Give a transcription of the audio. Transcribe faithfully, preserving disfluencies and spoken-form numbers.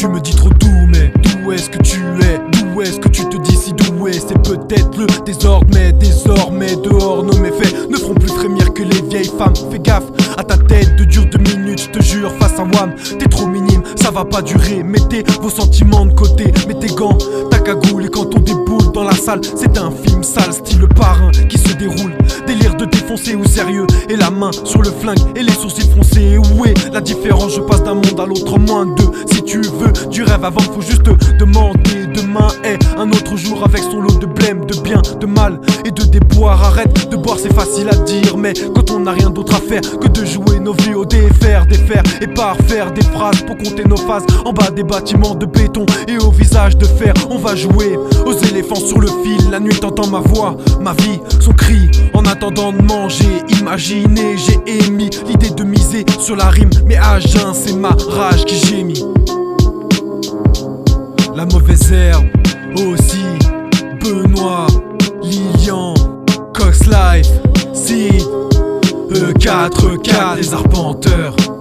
Tu me dis trop doux, mais d'où est-ce que tu es? D'où est-ce que tu te dis si doué? C'est peut-être le désordre, mais désormais dehors nos méfaits ne feront plus frémir que les vieilles femmes. Fais gaffe à ta tête de dure deux minutes, je te jure, face à Wham, t'es trop minime, ça va pas durer. Mettez vos sentiments de côté, mets tes gants, ta cagoule, et quand on déboule dans la salle, c'est un film sale, style le parrain qui se déroule. Délire de défoncer ou sérieux, et la main sur le flingue et les sourcils froncés. Où est la différence? Je passe d'un monde à l'autre en moins de deux. Si tu veux du rêve avant, faut juste te demander. Demain est un autre jour avec son lot de blême, de bien, de mal et de déboire. Arrête de boire, c'est facile à dire, mais quand on n'a rien d'autre à faire que de jouer nos vies au défaire, défaire et parfaire des phrases pour compter nos phases en bas des bâtiments de béton et au visage de fer. On va jouer aux éléphants sur le fil. La nuit t'entends ma voix, ma vie, son cri. En attendant de manger, imaginer, j'ai émis l'idée de miser sur la rime, mais à jeun c'est ma rage qui gémit. La mauvaise herbe aussi, Benoît, Lilian, Cox Life, Sid, E quatre K, les arpenteurs.